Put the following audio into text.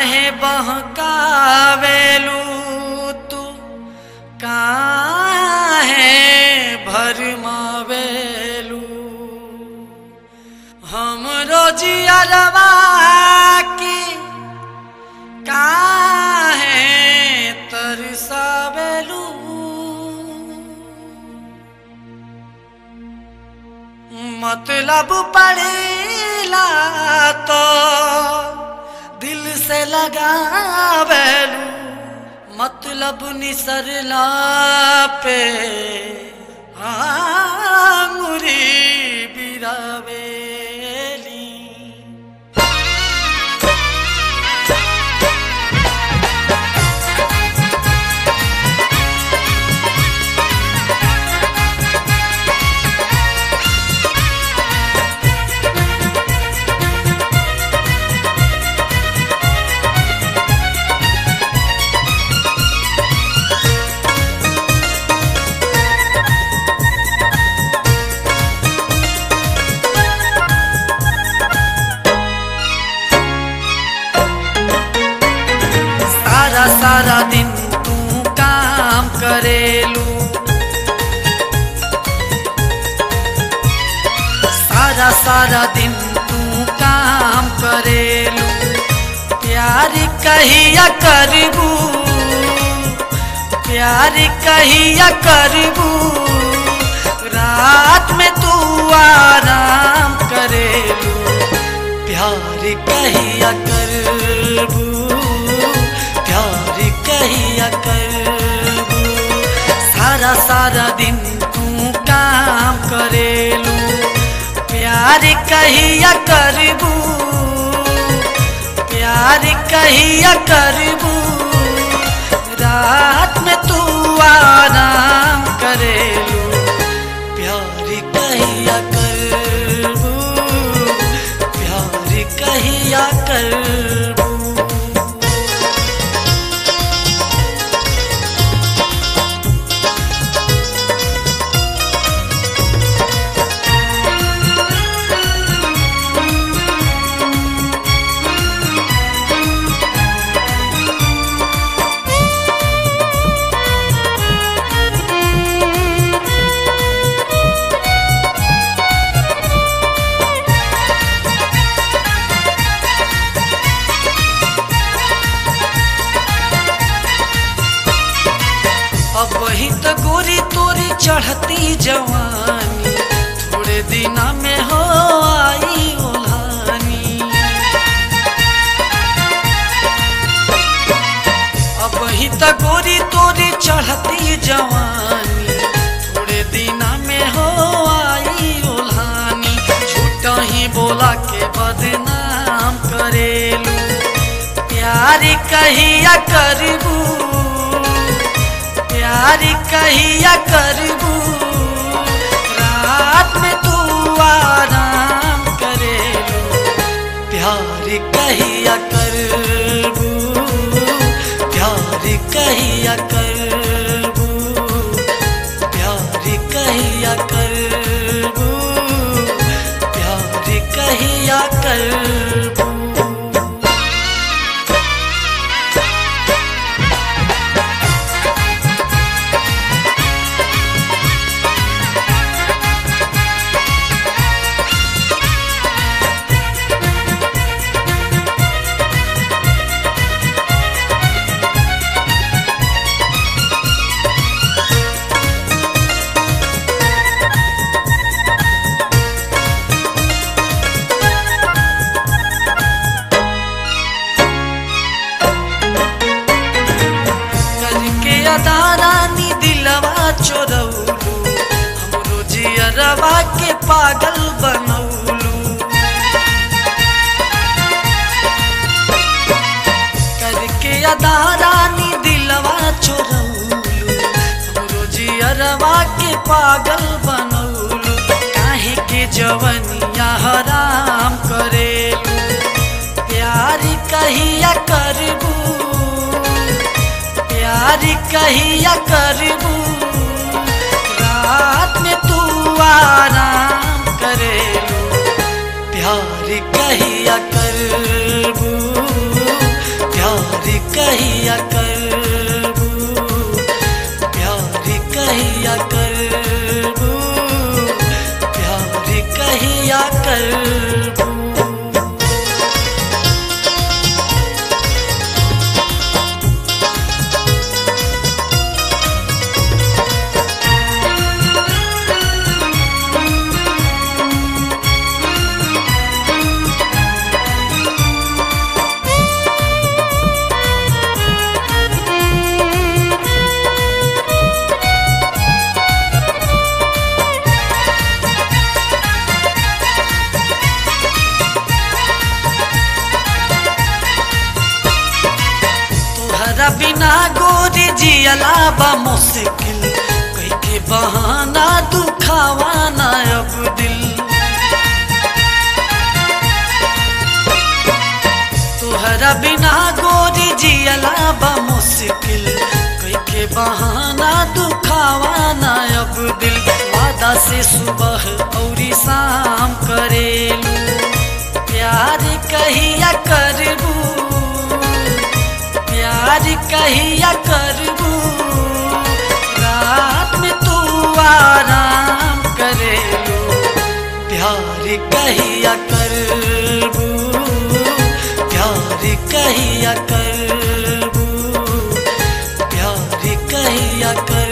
काहे बहकावेलू तू काहे भरमावेलू हमरो जियरवा की काहे तरसावेलू मतलब पड़ेला तो दिल से लगावेलू मतलब निसरला पे आंगुरी बिरावेली सारा दिन तू काम करेलू सारा दिन तू काम करेलू प्यार कहिया करबू प्यार कहिया करबू रात में तू आराम करेलू प्यार कहिया करबू प्यार कहिया करबू सारा दिन तू काम करेलू प्यार कहिया करबू प्यार कहिया करबू रात में तू आराम करेलू प्यार कहिया करबू प्यार कहिया करबू अब वही तो गोरी तोरी चढ़ती जवानी थोड़े दिन में हो आई ओल्हानी अब वही तो गोरी तोरी चढ़ती जवानी थोड़े दिन में हो आई ओल्हानी झूठा ही बोला के बदनाम करेलू प्यार कहिया करबू प्यार कहिया करबू रात में तू आराम करेलू प्यार कहिया करबू प्यार कहिया करबू प्यार कहिया करबू प्यार कहिया करबू रानी दिलवा चोरौलू हमरो जियरवा के पागल बनौलू करके अदा रानी दिलवा चोरौलू हमरो जियरवा के पागल बनौलू काहे के जवनिया हराम करेलू प्यार कहिया करबू प्यार कहिया करबू रात में तू आराम करेलू प्यार कहिया करबू कहिया करबू, प्यार कहिया करबू, प्यार कहिया करबू। तोहरा बिना गोरी जियला बा मुश्किल, कई के बहाना दुखावा ना अब दिल। तोहरा बिना गोरी जियला बा मुश्किल, कई के बहाना दुखावा ना अब दिल। वादा से सुबह और शाम करेलू, प्यार कहिया करबू, प्यार कहिया करबू। रात में तू आराम करेलू, प्यार कहिया करबू, प्यार कहिया करबू, प्यार कहिया कर।